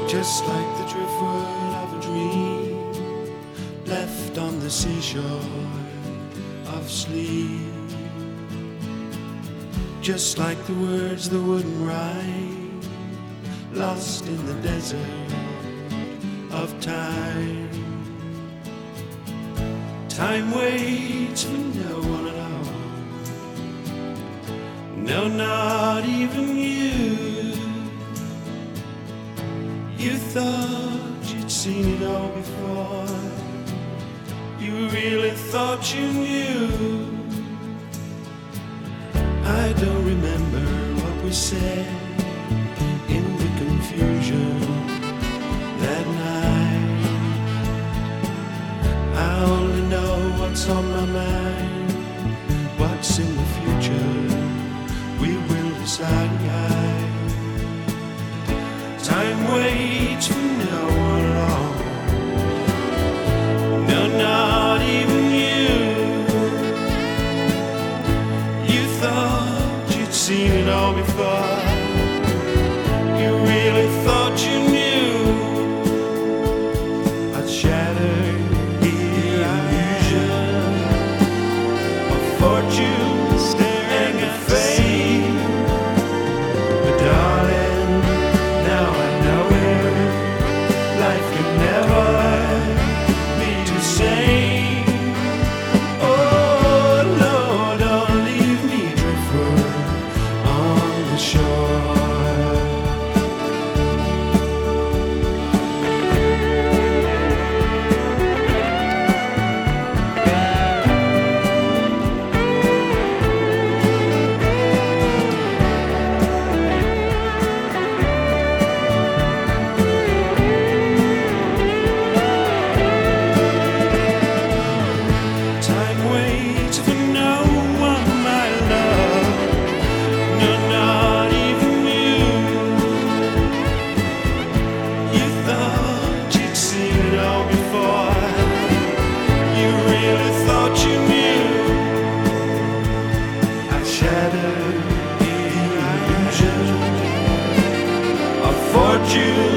Just like the driftwood of a dream left on the seashore of sleep. Just like the words that wouldn't rhyme, lost in the desert of time. Time waits for no one at all. No, not even you. You thought you'd seen it all before. You really thought you knew. I don't remember what we said in the confusion that night. I only know what's on my mind. What's in the future we will decide. Time waits for no one long. No, not even you. You thought you'd seen it all before. You really thought you knew. I'd shatter the illusion of fortune and of fame. But darling, now I know it. Life can never be the same. Oh no, don't leave me driftwood on the shore. Time waits for no one, my love. No, not even you. You thought you'd seen it all before. You really thought you knew. I shattered the illusion of fortune